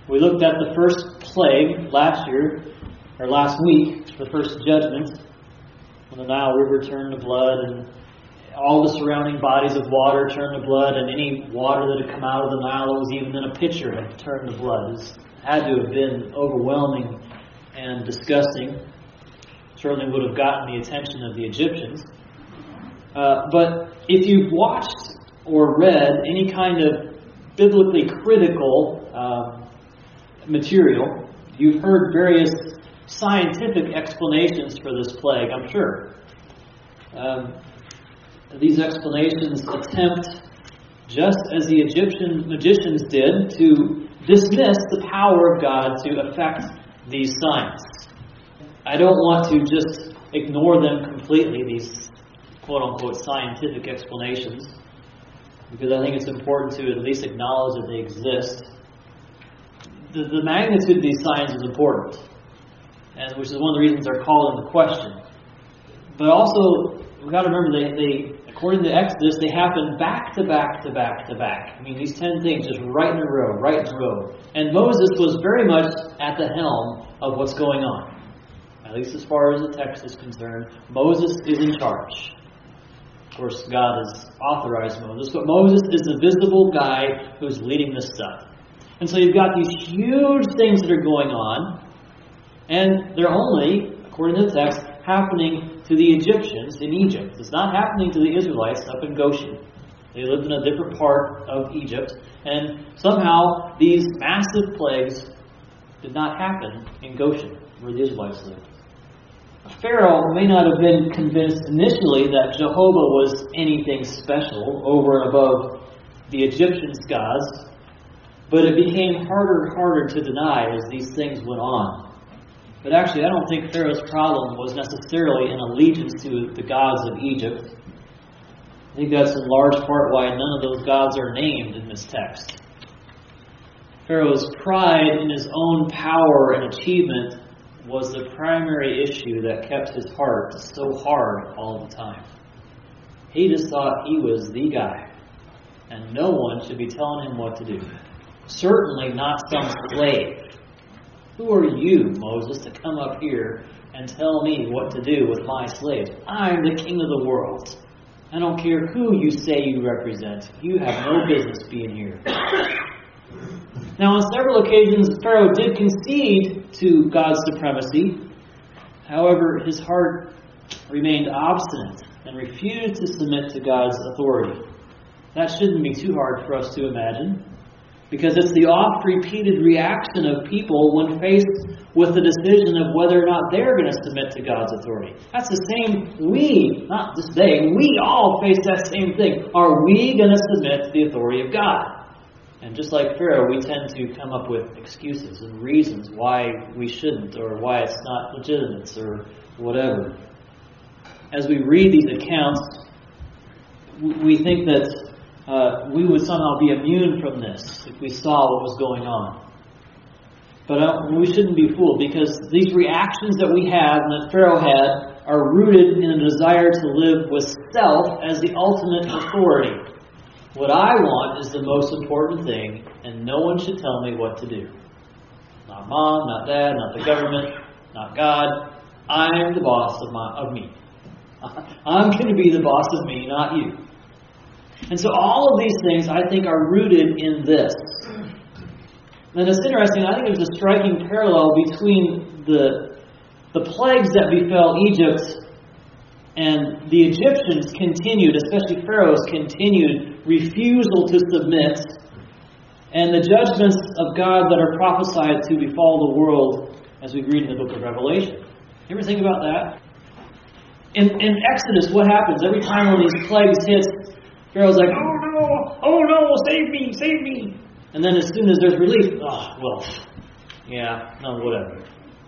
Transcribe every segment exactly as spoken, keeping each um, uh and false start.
We looked at the first plague last year, or last week, the first judgment, when the Nile River turned to blood, and all the surrounding bodies of water turned to blood, and any water that had come out of the Nile that was even in a pitcher had turned to blood. It had to have been overwhelming and disgusting. Certainly would have gotten the attention of the Egyptians. Uh, but if you've watched or read any kind of biblically critical um, material, you've heard various scientific explanations for this plague, I'm sure. Um, these explanations attempt, just as the Egyptian magicians did, to dismiss the power of God to affect these signs. I don't want to just ignore them completely, these quote-unquote scientific explanations, because I think it's important to at least acknowledge that they exist. The, the magnitude of these signs is important, and which is one of the reasons they're called into question. But also, we've got to remember, they, they according to Exodus, they happen back to back to back to back. I mean, these ten things just right in a row, right in a row. And Moses was very much at the helm of what's going on. At least as far as the text is concerned, Moses is in charge. Of course, God has authorized Moses, but Moses is the visible guy who's leading this stuff. And so you've got these huge things that are going on, and they're only, according to the text, happening to the Egyptians in Egypt. It's not happening to the Israelites up in Goshen. They lived in a different part of Egypt, and somehow these massive plagues did not happen in Goshen, where the Israelites lived. Pharaoh may not have been convinced initially that Jehovah was anything special over and above the Egyptians' gods, but it became harder and harder to deny as these things went on. But actually, I don't think Pharaoh's problem was necessarily an allegiance to the gods of Egypt. I think that's in large part why none of those gods are named in this text. Pharaoh's pride in his own power and achievement was the primary issue that kept his heart so hard all the time. He just thought he was the guy, and no one should be telling him what to do. Certainly not some slave. Who are you, Moses, to come up here and tell me what to do with my slaves? I'm the king of the world. I don't care who you say you represent. You have no business being here. Now, on several occasions, Pharaoh did concede to God's supremacy. However, his heart remained obstinate and refused to submit to God's authority. That shouldn't be too hard for us to imagine, because it's the oft-repeated reaction of people when faced with the decision of whether or not they're going to submit to God's authority. That's the same, we, not just they, we all face that same thing. Are we going to submit to the authority of God? And just like Pharaoh, we tend to come up with excuses and reasons why we shouldn't, or why it's not legitimate, or whatever. As we read these accounts, we think that uh, we would somehow be immune from this if we saw what was going on. But uh, we shouldn't be fooled, because these reactions that we have and that Pharaoh had are rooted in a desire to live with self as the ultimate authority. What I want is the most important thing, and no one should tell me what to do. Not mom, not dad, not the government, not God. I'm the boss of my of me. I'm going to be the boss of me, not you. And so all of these things, I think, are rooted in this. And it's interesting, I think there's a striking parallel between the, the plagues that befell Egypt and the Egyptians' continued, especially Pharaoh's continued refusal to submit, and the judgments of God that are prophesied to befall the world as we read in the book of Revelation. You ever think about that? In, in Exodus, what happens? Every time one of these plagues hits, Pharaoh's like, oh no, oh no, save me, save me. And then as soon as there's relief, oh, well, yeah, no, whatever.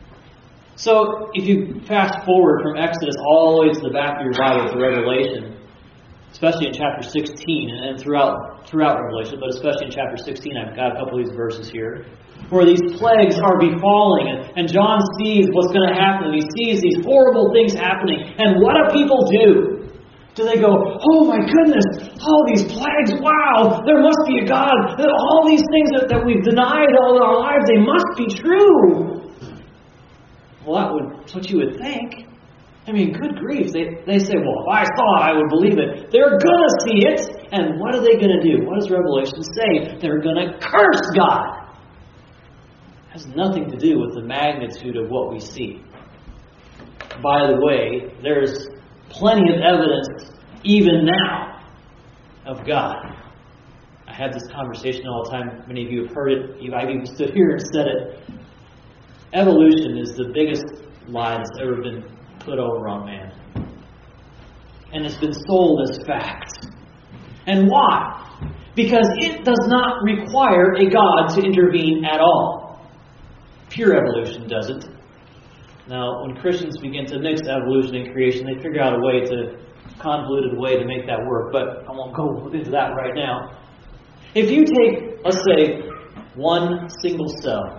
So if you fast forward from Exodus all the way to the back of your Bible to Revelation, especially in chapter sixteen, and throughout throughout Revelation, but especially in chapter sixteen, I've got a couple of these verses here, where these plagues are befalling, and, and John sees what's going to happen, and he sees these horrible things happening, and what do people do? Do they go, oh my goodness, all these plagues, wow, there must be a God. All these things that, that we've denied all our lives, they must be true. Well, that would, that's what you would think. I mean, good grief. They, they say, well, if I saw it, I would believe it. They're going to see it. And what are they going to do? What does Revelation say? They're going to curse God. It has nothing to do with the magnitude of what we see. By the way, there's plenty of evidence, even now, of God. I have this conversation all the time. Many of you have heard it. I've even stood here and said it. Evolution is the biggest lie that's ever been put over on man. And it's been sold as fact. And why? Because it does not require a God to intervene at all. Pure evolution doesn't. Now, when Christians begin to mix evolution and creation, they figure out a way to, convoluted way to make that work. But I won't go into that right now. If you take, let's say, one single cell,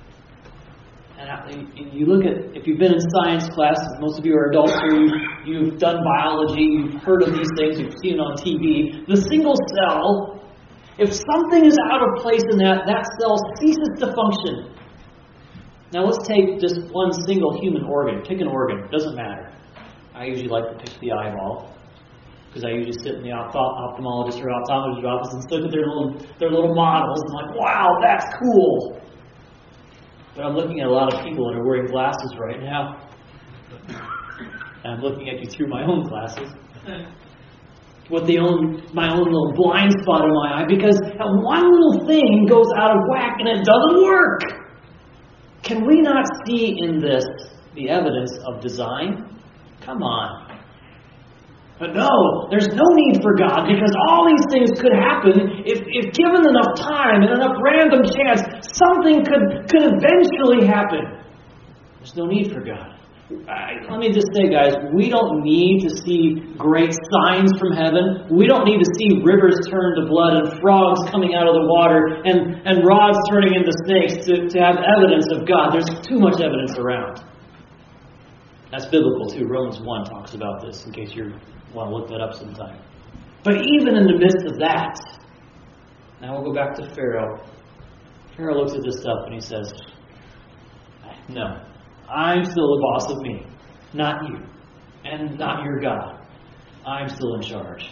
and you look at, if you've been in science class, most of you are adults here, you've done biology, you've heard of these things, you've seen it on T V. The single cell, if something is out of place in that, that cell ceases to function. Now let's take just one single human organ. Pick an organ, doesn't matter. I usually like to pick the eyeball, because I usually sit in the ophthalmologist or optometrist office and look at their little, their little models, and I'm like, wow, that's cool. But I'm looking at a lot of people that are wearing glasses right now. And I'm looking at you through my own glasses. With the own, my own little blind spot in my eye. Because one little thing goes out of whack and it doesn't work. Can we not see in this the evidence of design? Come on. But no, there's no need for God, because all these things could happen if, if given enough time and enough random chance, something could, could eventually happen. There's no need for God. I, let me just say, guys, we don't need to see great signs from heaven. We don't need to see rivers turn to blood and frogs coming out of the water and, and rods turning into snakes to, to have evidence of God. There's too much evidence around. That's biblical too. Romans one talks about this, in case you want to look that up sometime. But even in the midst of that, now we'll go back to Pharaoh. Pharaoh looks at this stuff and he says, no, I'm still the boss of me, not you, and not your God. I'm still in charge.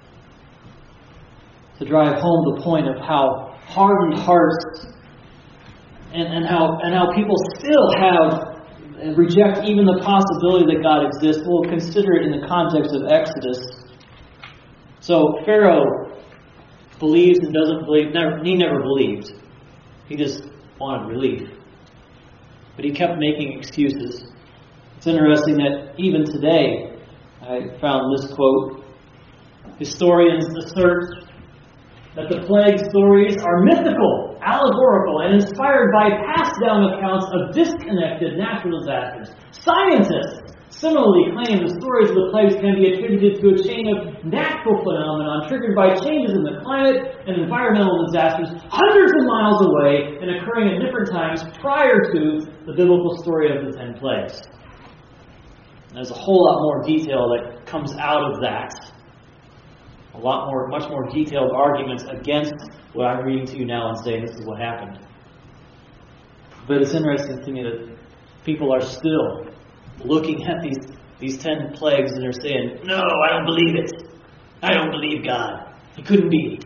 To drive home the point of how hardened hearts and, and how and how people still have and reject even the possibility that God exists, we'll consider it in the context of Exodus. So Pharaoh believes and doesn't believe. Never, he never believed. He just wanted relief. But he kept making excuses. It's interesting that even today, I found this quote. Historians assert that the plague stories are mythical, allegorical, and inspired by passed-down accounts of disconnected natural disasters. Scientists similarly claim the stories of the plagues can be attributed to a chain of natural phenomena triggered by changes in the climate and environmental disasters hundreds of miles away and occurring at different times prior to the biblical story of the ten plagues. There's a whole lot more detail that comes out of that. A lot more, much more detailed arguments against what I'm reading to you now and saying this is what happened. But it's interesting to me that people are still looking at these, these ten plagues and they're saying, no, I don't believe it. I don't believe God. It couldn't be.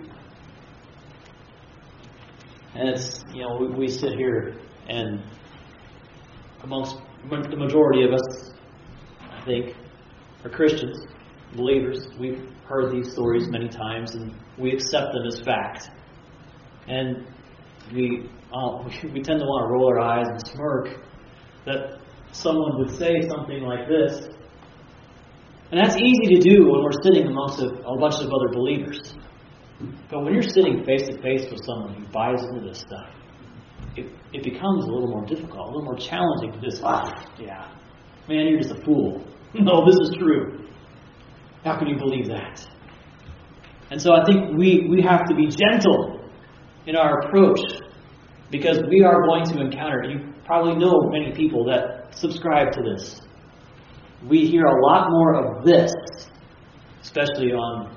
And it's, you know, we, we sit here and amongst the majority of us, I think, are Christians, believers. We've heard these stories many times and we accept them as fact. And we uh, we tend to want to roll our eyes and smirk that someone would say something like this. And that's easy to do when we're sitting amongst a, a bunch of other believers. But when you're sitting face to face with someone who buys into this stuff, it, it becomes a little more difficult, a little more challenging to just, ah, yeah, man, you're just a fool. No, this is true. How can you believe that? And so I think we, we have to be gentle in our approach, because we are going to encounter, you probably know many people that subscribe to this. We hear a lot more of this, especially on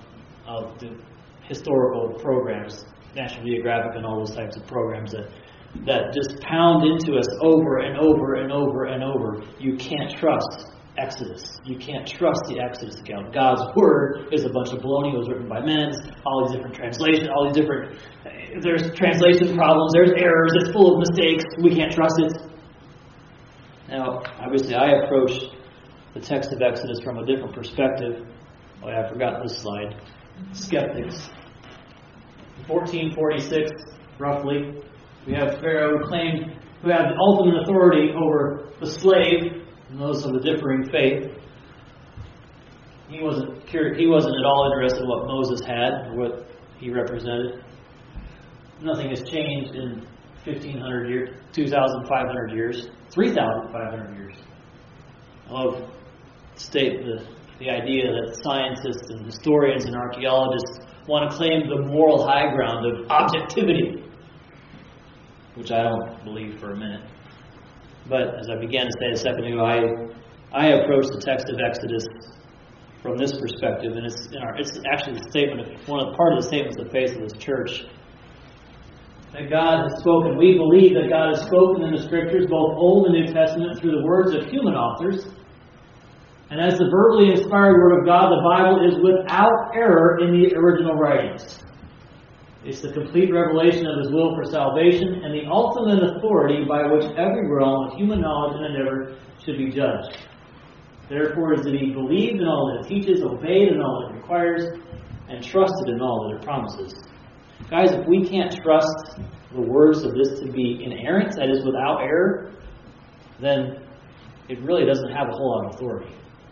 of the historical programs, National Geographic and all those types of programs that, that just pound into us over and over and over and over. You can't trust Exodus. You can't trust the Exodus account. God's Word is a bunch of baloney. It was written by men. All these different translations, all these different... There's translation problems, there's errors, it's full of mistakes. We can't trust it. Now, obviously, I approach the text of Exodus from a different perspective. Oh, yeah, I forgot this slide. Skeptics. fourteen forty-six, roughly, we have Pharaoh who claimed, who had the ultimate authority over the slave and those of the differing faith. He wasn't curious, he wasn't at all interested in what Moses had or what he represented. Nothing has changed in fifteen hundred years, two thousand five hundred years, three thousand five hundred years. I love to state the, the idea that scientists and historians and archaeologists want to claim the moral high ground of objectivity, which I don't believe for a minute. But as I began to say a second ago, I I approach the text of Exodus from this perspective, and it's in our, it's actually the statement of, one of the part of the statements of faith of this church. That God has spoken. We believe that God has spoken in the Scriptures, both Old and New Testament, through the words of human authors. And as the verbally inspired Word of God, the Bible is without error in the original writings. It's the complete revelation of His will for salvation and the ultimate authority by which every realm of human knowledge and endeavor should be judged. Therefore is it He believed in all that it teaches, obeyed in all that it requires, and trusted in all that it promises. Guys, if we can't trust the words of this to be inerrant, that is, without error, then it really doesn't have a whole lot of authority.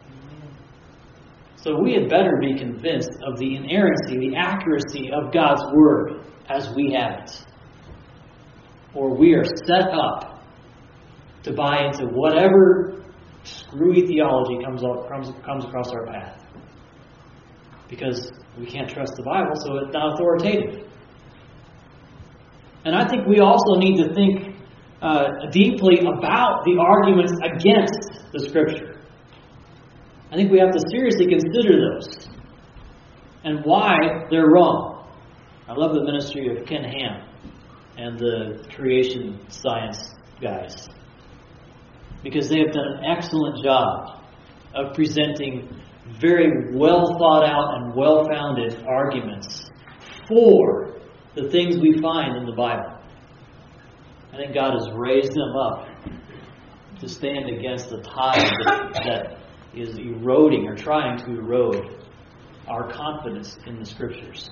So we had better be convinced of the inerrancy, the accuracy of God's Word as we have it. Or we are set up to buy into whatever screwy theology comes, up, comes, comes across our path. Because we can't trust the Bible, so it's not authoritative. And I think we also need to think uh, deeply about the arguments against the Scripture. I think we have to seriously consider those and why they're wrong. I love the ministry of Ken Ham and the creation science guys, because they have done an excellent job of presenting very well thought out and well founded arguments for the things we find in the Bible. I think God has raised them up to stand against the tide that, that is eroding or trying to erode our confidence in the Scriptures.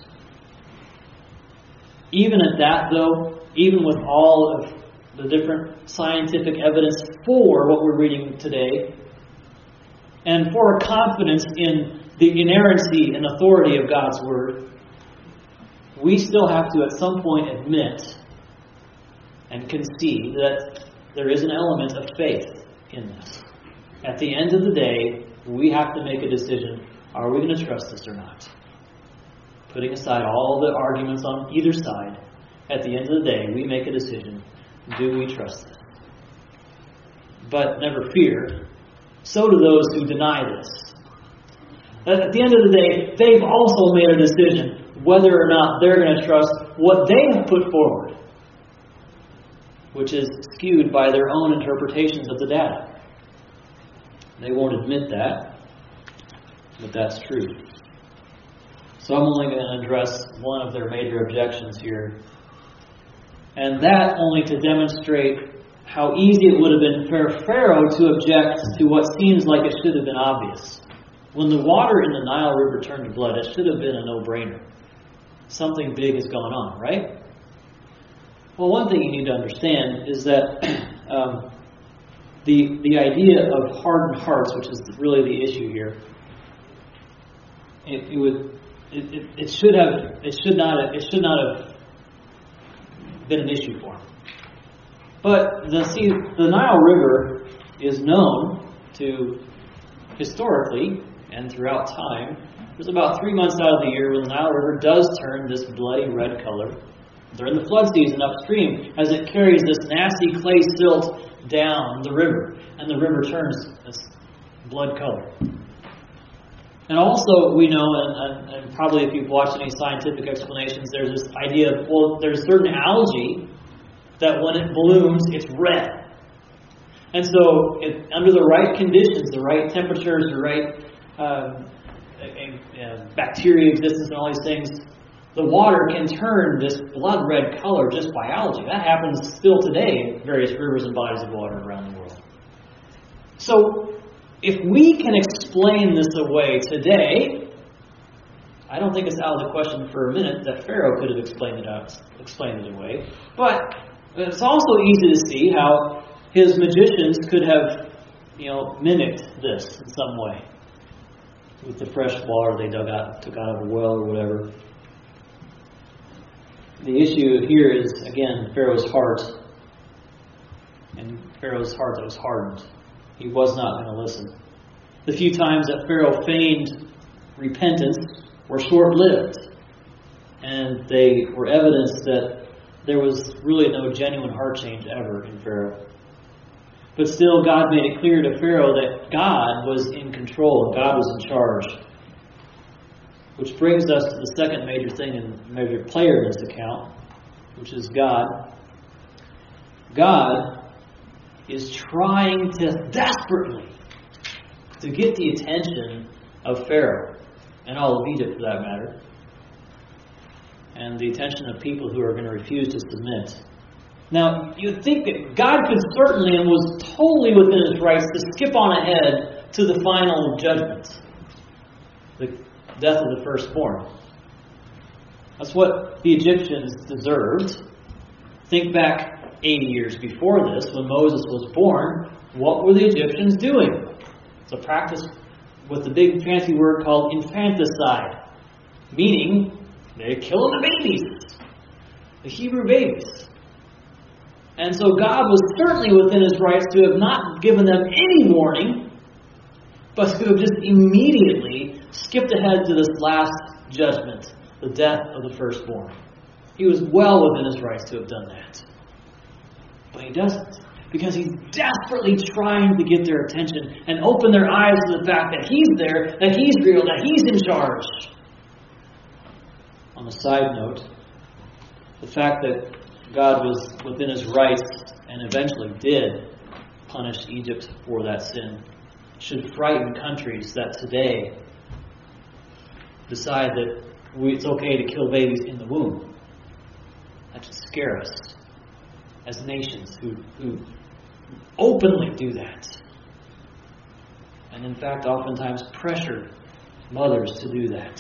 Even at that, though, even with all of the different scientific evidence for what we're reading today, and for a confidence in the inerrancy and authority of God's Word, we still have to at some point admit and concede that there is an element of faith in this. At the end of the day, we have to make a decision. Are we going to trust this or not? Putting aside all the arguments on either side, at the end of the day, we make a decision. Do we trust this? But never fear, so do those who deny this. At the end of the day, they've also made a decision whether or not they're going to trust what they have put forward, which is skewed by their own interpretations of the data. They won't admit that, but that's true. So I'm only going to address one of their major objections here, and that only to demonstrate how easy it would have been for Pharaoh to object to what seems like it should have been obvious. When the water in the Nile River turned to blood, it should have been a no-brainer. Something big has gone on, right? Well, one thing you need to understand is that um, the the idea of hardened hearts, which is really the issue here, it, it would it, it, it should have it should not have, it should not have been an issue for him. But the see the Nile River is known to historically and throughout time. There's about three months out of the year when the Nile River does turn this bloody red color. During the flood season upstream, as it carries this nasty clay silt down the river, and the river turns this blood color. And also, we know, and, and, and probably if you've watched any scientific explanations, there's this idea of, well, there's certain algae that when it blooms, it's red. And so, if, under the right conditions, the right temperatures, the right um, uh, bacteria existence and all these things, the water can turn this blood red color just by algae. That happens still today in various rivers and bodies of water around the world. So, if we can explain this away today, I don't think it's out of the question for a minute that Pharaoh could have explained it out, explained it away. But it's also easy to see how his magicians could have, you know, mimicked this in some way with the fresh water they dug out, took out of a well or whatever. The issue here is, again, Pharaoh's heart. And Pharaoh's heart that was hardened. He was not going to listen. The few times that Pharaoh feigned repentance were short-lived. And they were evidence that there was really no genuine heart change ever in Pharaoh. But still, God made it clear to Pharaoh that God was in control and God was in charge. Which brings us to the second major thing and major player in this account, which is God. God is trying to desperately to get the attention of Pharaoh, and all of Egypt for that matter, and the attention of people who are going to refuse to submit. Now, you'd think that God could certainly and was totally within his rights to skip on ahead to the final judgment, the death of the firstborn. That's what the Egyptians deserved. Think back eighty years before this, when Moses was born, what were the Egyptians doing? It's a practice with the big fancy word called infanticide, meaning they're killing the babies, the Hebrew babies. And so God was certainly within his rights to have not given them any warning, but to have just immediately skipped ahead to this last judgment, the death of the firstborn. He was well within his rights to have done that. But he doesn't, because he's desperately trying to get their attention and open their eyes to the fact that he's there, that he's real, that he's in charge. On a side note, the fact that God was within his rights and eventually did punish Egypt for that sin should frighten countries that today decide that we, it's okay to kill babies in the womb. That should scare us as nations who, who openly do that. And in fact, oftentimes pressure mothers to do that.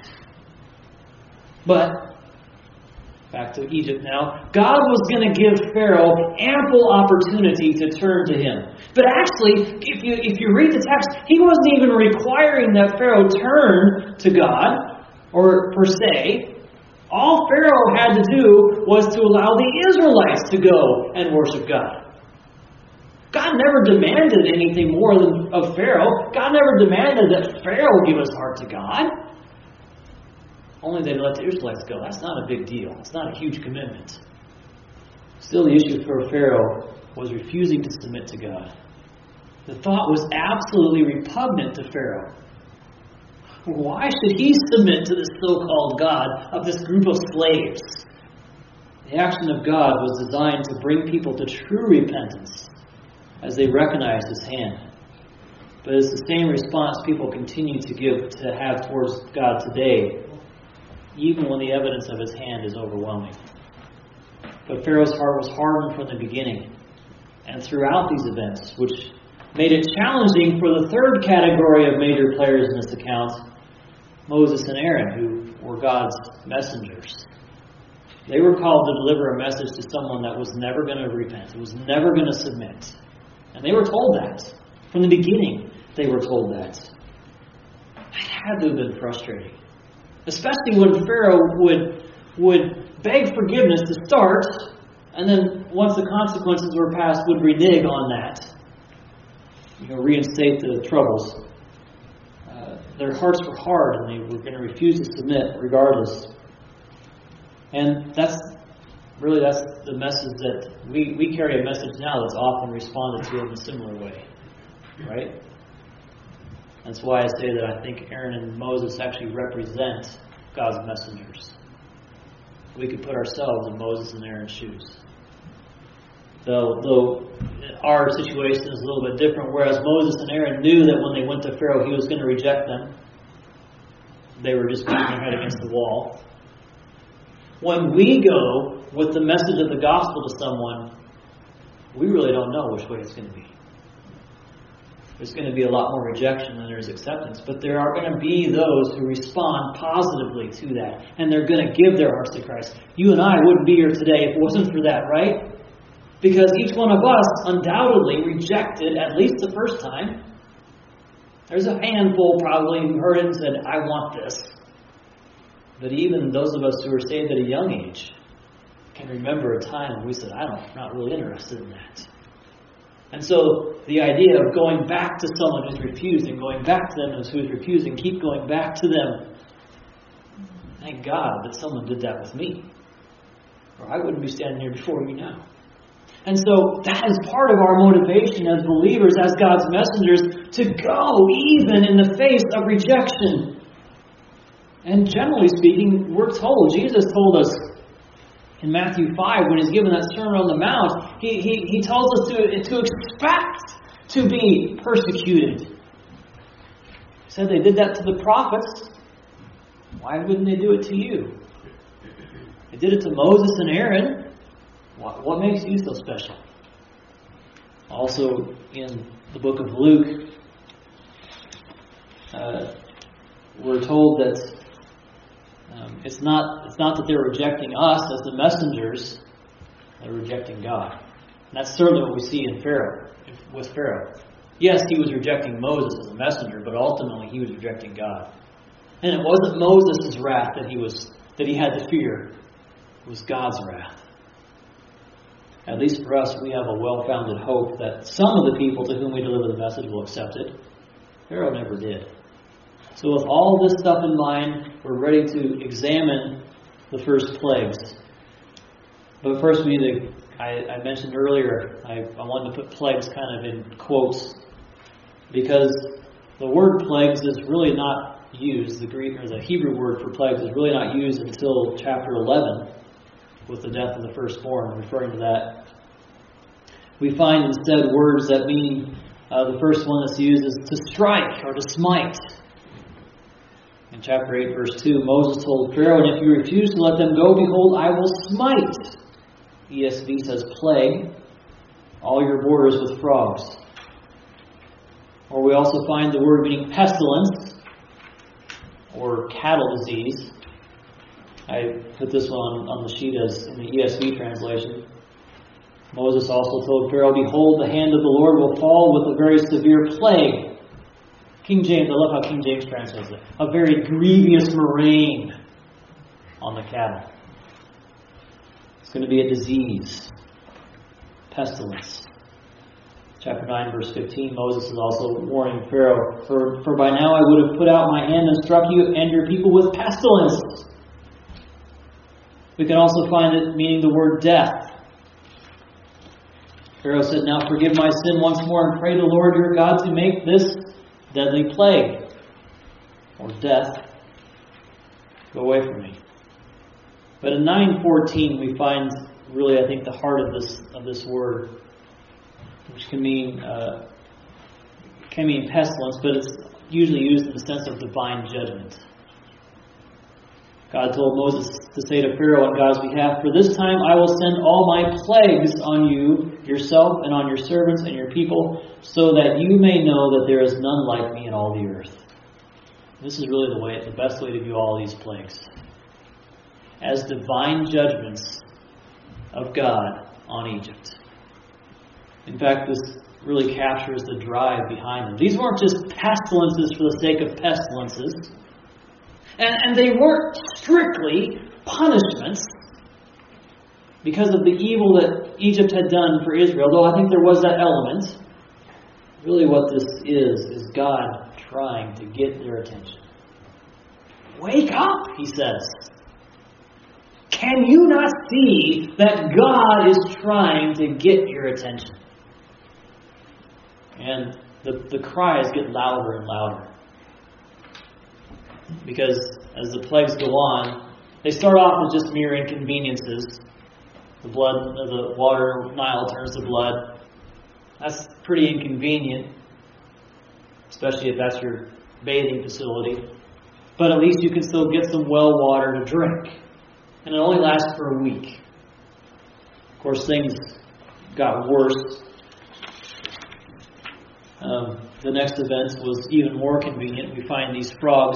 But, back to Egypt now, God was going to give Pharaoh ample opportunity to turn to him. But actually, if you, if you read the text, he wasn't even requiring that Pharaoh turn to God, or per se. All Pharaoh had to do was to allow the Israelites to go and worship God. God never demanded anything more than of Pharaoh. God never demanded that Pharaoh give his heart to God. Only they let the Israelites go. That's not a big deal. It's not a huge commitment. Still, the issue for Pharaoh was refusing to submit to God. The thought was absolutely repugnant to Pharaoh. Why should he submit to this so-called God of this group of slaves? The action of God was designed to bring people to true repentance as they recognized his hand. But it's the same response people continue to give to have towards God today, even when the evidence of his hand is overwhelming. But Pharaoh's heart was hardened from the beginning and throughout these events, which made it challenging for the third category of major players in this account, Moses and Aaron, who were God's messengers. They were called to deliver a message to someone that was never going to repent, was never going to submit. And they were told that. From the beginning, they were told that. It had to have been frustrating. Especially when Pharaoh would, would beg forgiveness to start, and then once the consequences were passed, would renege on that. You know, reinstate the troubles. Uh, their hearts were hard, and they were going to refuse to submit regardless. And that's really that's the message that we, we carry a message now that's often responded to in a similar way. Right? That's why I say that I think Aaron and Moses actually represent God's messengers. We could put ourselves in Moses and Aaron's shoes. Though, though our situation is a little bit different, whereas Moses and Aaron knew that when they went to Pharaoh, he was going to reject them. They were just beating their head against the wall. When we go with the message of the gospel to someone, we really don't know which way it's going to be. There's going to be a lot more rejection than there is acceptance. But there are going to be those who respond positively to that. And they're going to give their hearts to Christ. You and I wouldn't be here today if it wasn't for that, right? Because each one of us undoubtedly rejected at least the first time. There's a handful probably who heard it and said, I want this. But even those of us who were saved at a young age can remember a time when we said, I don't, I'm not really interested in that. And so the idea of going back to someone who's refused and going back to them who's refused and keep going back to them. Thank God that someone did that with me. Or I wouldn't be standing here before you now. And so that is part of our motivation as believers, as God's messengers, to go even in the face of rejection. And generally speaking, we're told, Jesus told us in Matthew five, when he's given that Sermon on the Mount, he, he, he tells us to, to expect to be persecuted. He said they did that to the prophets. Why wouldn't they do it to you? They did it to Moses and Aaron. What, what makes you so special? Also, in the book of Luke, uh, we're told that Um, it's not it's not that they're rejecting us as the messengers, they're rejecting God. And that's certainly what we see in Pharaoh, with Pharaoh. Yes, he was rejecting Moses as a messenger, but ultimately he was rejecting God. And it wasn't Moses' wrath that he was that he had to fear. It was God's wrath. At least for us, we have a well-founded hope that some of the people to whom we deliver the message will accept it. Pharaoh never did. So with all this stuff in mind, we're ready to examine the first plagues. But first we need to, I, I mentioned earlier, I, I wanted to put plagues kind of in quotes, because the word plagues is really not used, the Greek or the Hebrew word for plagues is really not used until chapter eleven, with the death of the firstborn, referring to that. We find instead words that mean, uh, the first one that's used is to strike or to smite. In chapter eight, verse two, Moses told Pharaoh, and if you refuse to let them go, behold, I will smite. E S V says plague, all your borders with frogs. Or we also find the word meaning pestilence, or cattle disease. I put this one on the sheet as in the E S V translation. Moses also told Pharaoh, behold, the hand of the Lord will fall with a very severe plague. King James, I love how King James translates it. A very grievous murrain on the cattle. It's going to be a disease. Pestilence. Chapter nine, verse fifteen, Moses is also warning Pharaoh, For, for by now I would have put out my hand and struck you and your people with pestilence. We can also find it meaning the word death. Pharaoh said, now forgive my sin once more and pray the Lord your God to make this deadly plague or death go away from me. But in nine fourteen we find really, I think, the heart of this of this word, which can mean uh, can mean pestilence, but it's usually used in the sense of divine judgment. God told Moses to say to Pharaoh on God's behalf, for this time I will send all my plagues on you, yourself, and on your servants and your people, so that you may know that there is none like me in all the earth. This is really the way, the best way to view all these plagues, as divine judgments of God on Egypt. In fact, this really captures the drive behind them. These weren't just pestilences for the sake of pestilences. And, and they weren't strictly punishments because of the evil that Egypt had done for Israel, though I think there was that element. Really what this is, is God trying to get their attention. Wake up, he says. Can you not see that God is trying to get your attention? And the, the cries get louder and louder. because as the plagues go on, they start off with just mere inconveniences. The blood of the water, Nile turns to blood. That's pretty inconvenient, especially if that's your bathing facility. But at least you can still get some well water to drink. And it only lasts for a week. Of course, things got worse. Um, the next event was even more convenient. We find these frogs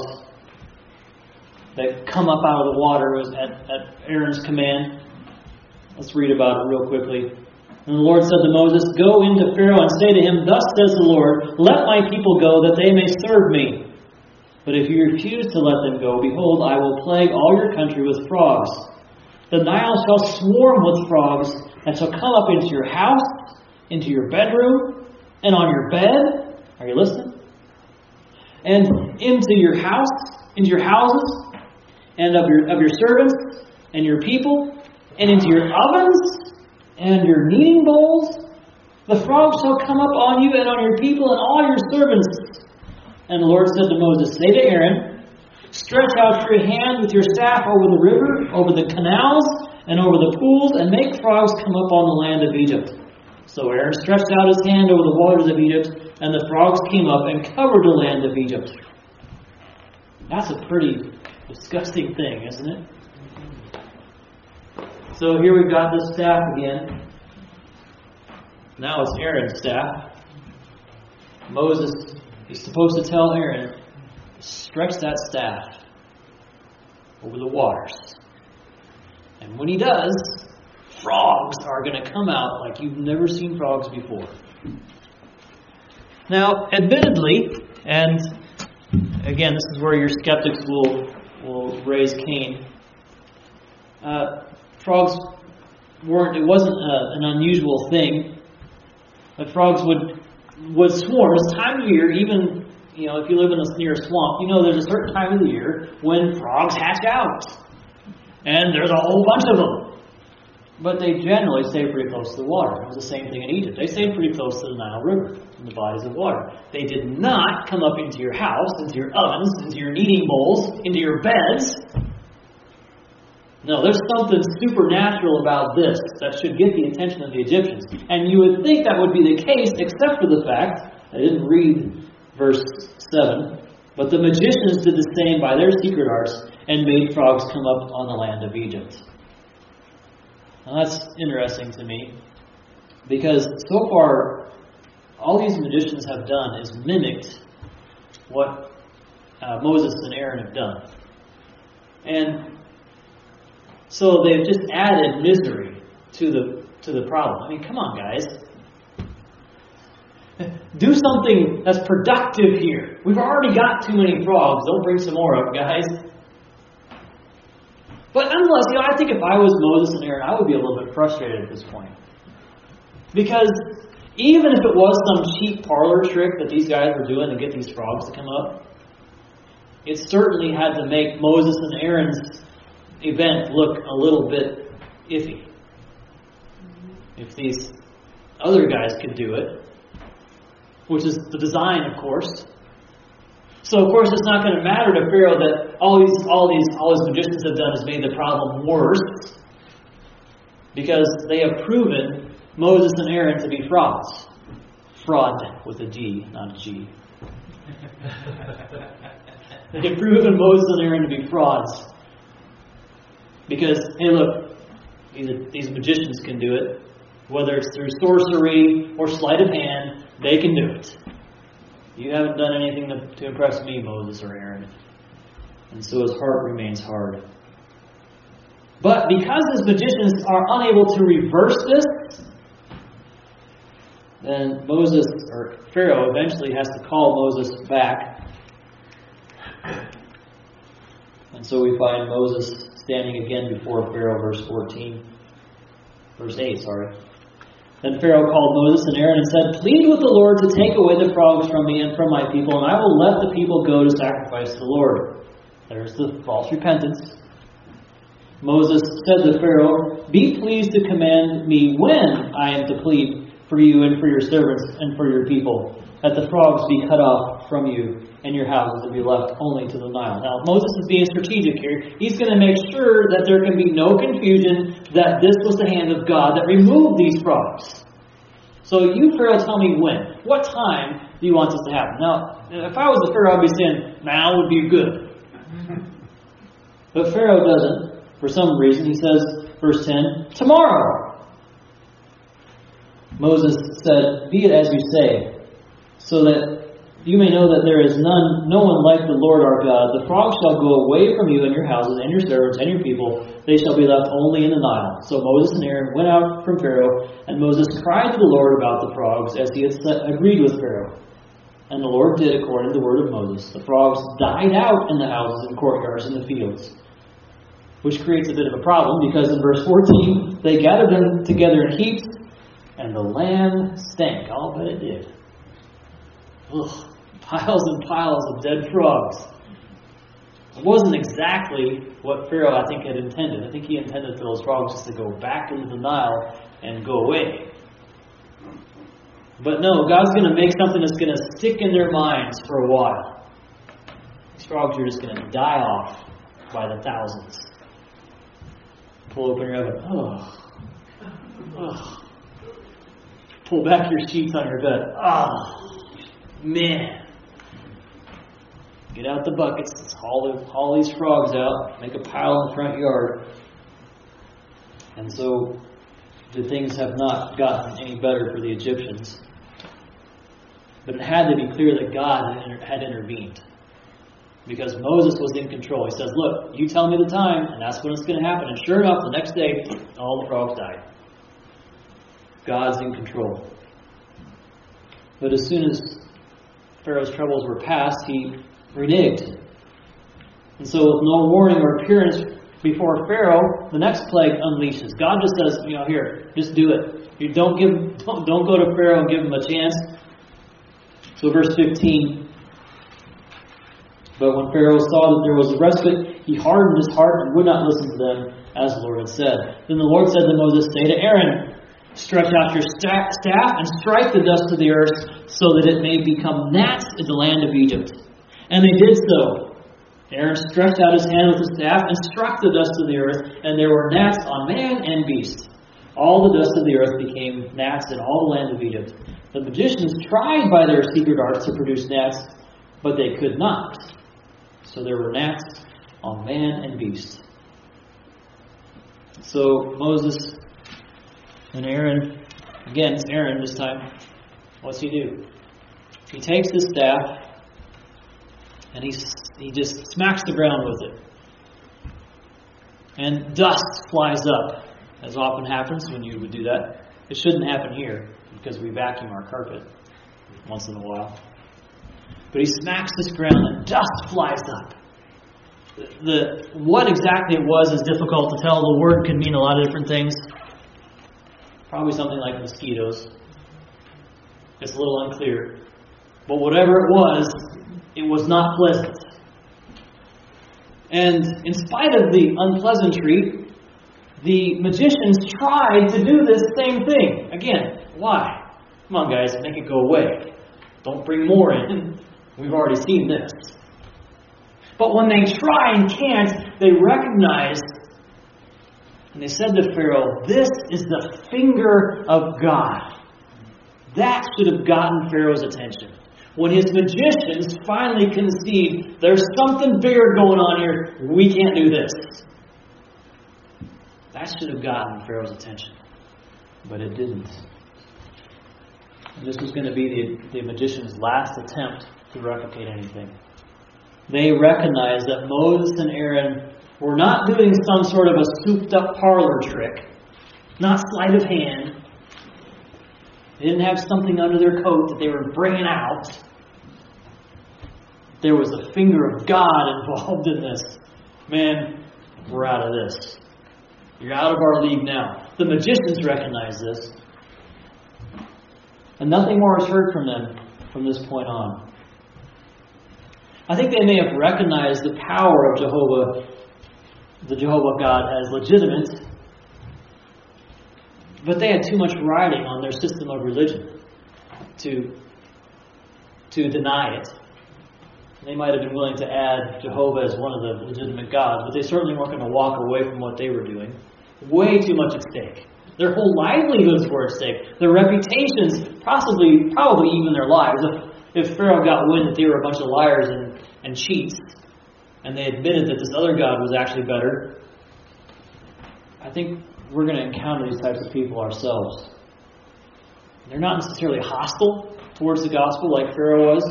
that come up out of the water at, at Aaron's command. Let's read about it real quickly. And the Lord said to Moses, "Go into Pharaoh and say to him, Thus says the Lord, Let my people go, that they may serve me. But if you refuse to let them go, behold, I will plague all your country with frogs. The Nile shall swarm with frogs, and shall come up into your house, into your bedroom, and on your bed." Are you listening? "And into your house, into your houses, and of your of your servants, and your people, and into your ovens, and your kneading bowls. The frogs shall come up on you, and on your people, and all your servants." And the Lord said to Moses, "Say to Aaron, Stretch out your hand with your staff over the river, over the canals, and over the pools, and make frogs come up on the land of Egypt." So Aaron stretched out his hand over the waters of Egypt, and the frogs came up and covered the land of Egypt. That's a pretty disgusting thing, isn't it? So here we've got this staff again. Now it's Aaron's staff. Moses, he's supposed to tell Aaron, stretch that staff over the waters. And when he does, frogs are going to come out like you've never seen frogs before. Now, admittedly, and again, this is where your skeptics will, will raise Cain. Uh, frogs weren't, it wasn't a, an unusual thing. But frogs would would swarm. This time of year, even, you know, if you live in a, near a swamp, you know there's a certain time of the year when frogs hatch out. And there's a whole bunch of them. But they generally stay pretty close to the water. It was the same thing in Egypt. They stayed pretty close to the Nile River, in the bodies of water. They did not come up into your house, into your ovens, into your kneading bowls, into your beds. No, there's something supernatural about this that should get the attention of the Egyptians. And you would think that would be the case, except for the fact, I didn't read verse seven, but the magicians did the same by their secret arts and made frogs come up on the land of Egypt. Now that's interesting to me, because so far, all these magicians have done is mimicked what uh, Moses and Aaron have done. And so they've just added misery to the to the problem. I mean, come on, guys. Do something that's productive here. We've already got too many frogs. Don't bring some more up, guys. But nonetheless, you know, I think if I was Moses and Aaron, I would be a little bit frustrated at this point. Because even if it was some cheap parlor trick that these guys were doing to get these frogs to come up, it certainly had to make Moses and Aaron's event look a little bit iffy. If these other guys could do it, which is the design, of course. So, of course, it's not going to matter to Pharaoh that all these, all these, all his magicians have done is made the problem worse, because they have proven Moses and Aaron to be frauds. Fraud with a D, not a G. They have proven Moses and Aaron to be frauds. Because, hey, look, these, these magicians can do it. Whether it's through sorcery or sleight of hand, they can do it. You haven't done anything to, to impress me, Moses or Aaron. And so his heart remains hard. But because his magicians are unable to reverse this, then Moses, or Pharaoh, eventually has to call Moses back. And so we find Moses standing again before Pharaoh, verse fourteen. Verse eight, sorry. Then Pharaoh called Moses and Aaron and said, "Plead with the Lord to take away the frogs from me and from my people, and I will let the people go to sacrifice to the Lord." There's the false repentance. Moses said to Pharaoh, "Be pleased to command me when I am to plead for you and for your servants and for your people, that the frogs be cut off from you, and your houses and be left only to the Nile. Now, Moses is being strategic here. He's going to make sure that there can be no confusion that this was the hand of God that removed these frogs. So you, Pharaoh, tell me when. What time do you want this to happen? Now, if I was the Pharaoh, I'd be saying, now would be good. But Pharaoh doesn't. For some reason, he says, verse ten, tomorrow. Moses said, be it as you say, so that you may know that there is none, no one like the Lord our God. The frogs shall go away from you and your houses and your servants and your people. They shall be left only in the Nile. So Moses and Aaron went out from Pharaoh, and Moses cried to the Lord about the frogs, as he had agreed with Pharaoh. And the Lord did according to the word of Moses. The frogs died out in the houses and courtyards and the fields. Which creates a bit of a problem, because in verse fourteen, they gathered them together in heaps, and the land stank. I'll bet it did. Ugh. Piles and piles of dead frogs. It wasn't exactly what Pharaoh, I think, had intended. I think he intended for those frogs just to go back into the Nile and go away. But no, God's going to make something that's going to stick in their minds for a while. These frogs are just going to die off by the thousands. Pull open your oven. Oh. Oh. Pull back your sheets on your bed. Oh. Man. Get out the buckets, let's haul, the, haul these frogs out, make a pile in the front yard. And so the things have not gotten any better for the Egyptians. But it had to be clear that God had intervened. Because Moses was in control. He says, look, you tell me the time, and that's when it's going to happen. And sure enough, the next day, all the frogs died. God's in control. But as soon as Pharaoh's troubles were past, he reneged. And so with no warning or appearance before Pharaoh, the next plague unleashes. God just says, you know, here, just do it. You don't give don't, don't go to Pharaoh and give him a chance. So verse fifteen. But when Pharaoh saw that there was a respite, he hardened his heart and would not listen to them, as the Lord had said. Then the Lord said to Moses, say to Aaron, stretch out your staff and strike the dust of the earth, so that it may become gnats in the land of Egypt. And they did so. Aaron stretched out his hand with his staff and struck the dust of the earth, and there were gnats on man and beast. All the dust of the earth became gnats in all the land of Egypt. The magicians tried by their secret arts to produce gnats, but they could not. So there were gnats on man and beast. So Moses and Aaron, again, it's Aaron this time. What's he do? He takes his staff and he, he just smacks the ground with it. And dust flies up, as often happens when you would do that. It shouldn't happen here, because we vacuum our carpet once in a while. But he smacks this ground and dust flies up. The, the what exactly it was is difficult to tell. The word can mean a lot of different things. Probably something like mosquitoes. It's a little unclear. But whatever it was, it was not pleasant. And in spite of the unpleasantry, the magicians tried to do this same thing. Again, why? Come on, guys, make it go away. Don't bring more in. We've already seen this. But when they try and can't, they recognize, and they said to Pharaoh, this is the finger of God. That should have gotten Pharaoh's attention. When his magicians finally concede, there's something bigger going on here, we can't do this. That should have gotten Pharaoh's attention. But it didn't. And this was going to be the, the magician's last attempt to replicate anything. They recognized that Moses and Aaron were not doing some sort of a souped-up parlor trick. Not sleight of hand. They didn't have something under their coat that they were bringing out. There was the finger of God involved in this. Man, we're out of this. You're out of our league now. The magicians recognize this. And nothing more is heard from them from this point on. I think they may have recognized the power of Jehovah, the Jehovah God, as legitimate. But they had too much riding on their system of religion to, to deny it. They might have been willing to add Jehovah as one of the legitimate gods, but they certainly weren't going to walk away from what they were doing. Way too much at stake. Their whole livelihoods were at stake. Their reputations, possibly, probably even their lives. If, if Pharaoh got wind that they were a bunch of liars and, and cheats, and they admitted that this other god was actually better, I think we're going to encounter these types of people ourselves. They're not necessarily hostile towards the gospel like Pharaoh was.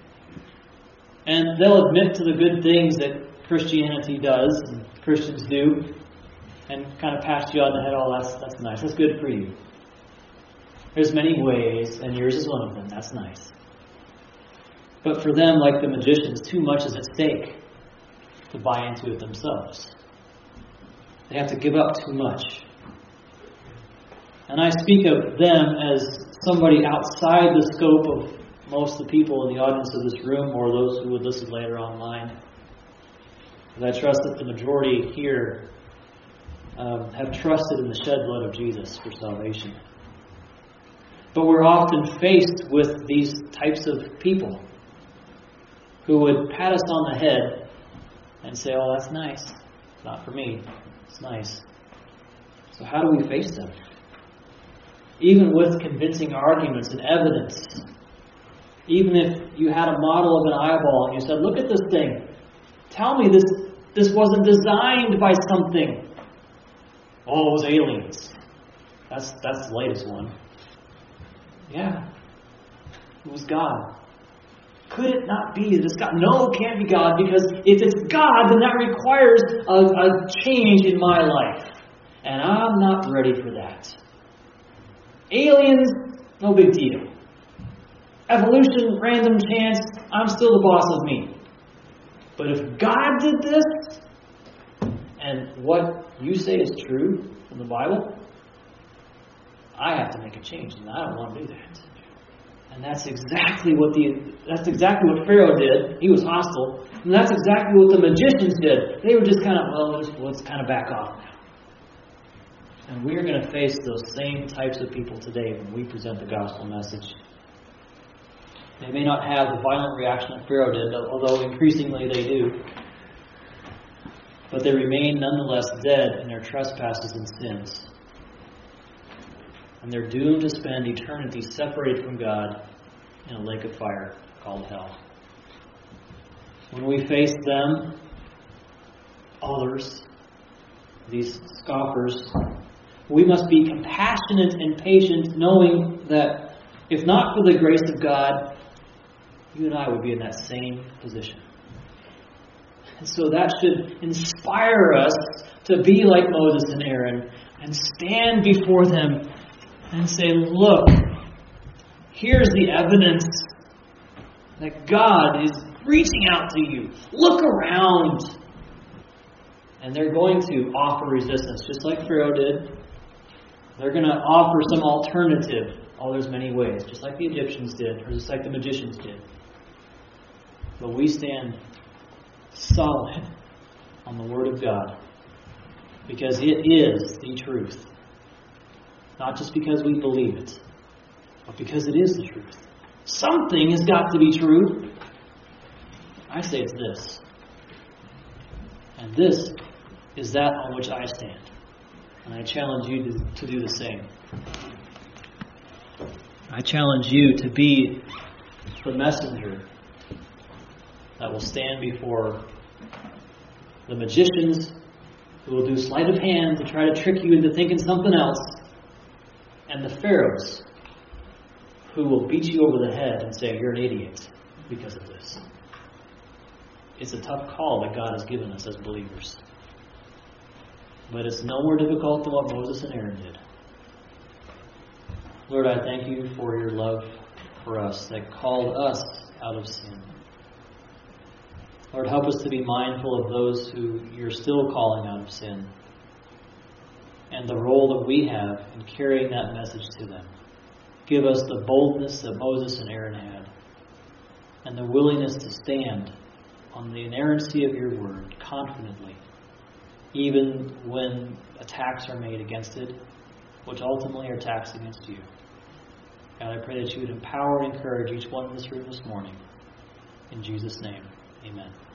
And they'll admit to the good things that Christianity does and Christians do and kind of pass you on the head, oh, that's, that's nice. That's good for you. There's many ways, and yours is one of them. That's nice. But for them, like the magicians, too much is at stake to buy into it themselves. They have to give up too much. And I speak of them as somebody outside the scope of most of the people in the audience of this room or those who would listen later online. And I trust that the majority here um, have trusted in the shed blood of Jesus for salvation. But we're often faced with these types of people who would pat us on the head and say, oh, that's nice. It's not for me. It's nice. So how do we face them? Even with convincing arguments and evidence, even if you had a model of an eyeball and you said, look at this thing. Tell me this, this wasn't designed by something. Oh, it was aliens. That's, that's the latest one. Yeah. It was God. Could it not be that it's God? No, it can't be God, because if it's God, then that requires a, a change in my life. And I'm not ready for that. Aliens, no big deal. Evolution, random chance, I'm still the boss of me. But if God did this, and what you say is true from the Bible, I have to make a change, and I don't want to do that. And that's exactly what the that's exactly what Pharaoh did. He was hostile. And that's exactly what the magicians did. They were just kind of, well, let's, let's kind of back off now. And we're going to face those same types of people today when we present the gospel message. They may not have the violent reaction that Pharaoh did, although increasingly they do. But they remain nonetheless dead in their trespasses and sins. And they're doomed to spend eternity separated from God in a lake of fire called hell. When we face them, others, these scoffers, we must be compassionate and patient, knowing that if not for the grace of God, you and I would be in that same position. And so that should inspire us to be like Moses and Aaron and stand before them and say, look, here's the evidence that God is reaching out to you. Look around. And they're going to offer resistance, just like Pharaoh did. They're going to offer some alternative. Oh, there's many ways, just like the Egyptians did, or just like the magicians did. But we stand solid on the Word of God, because it is the truth. Not just because we believe it, but because it is the truth. Something has got to be true. I say it's this. And this is that on which I stand. And I challenge you to, to do the same. I challenge you to be the messenger that will stand before the magicians who will do sleight of hand to try to trick you into thinking something else, and the pharaohs who will beat you over the head and say, you're an idiot because of this. It's a tough call that God has given us as believers. But it's no more difficult than what Moses and Aaron did. Lord, I thank you for your love for us that called us out of sin. Lord, help us to be mindful of those who you're still calling out of sin, and the role that we have in carrying that message to them. Give us the boldness that Moses and Aaron had, and the willingness to stand on the inerrancy of your word confidently, even when attacks are made against it, which ultimately are taxed against you. God, I pray that you would empower and encourage each one in this room this morning. In Jesus' name, amen.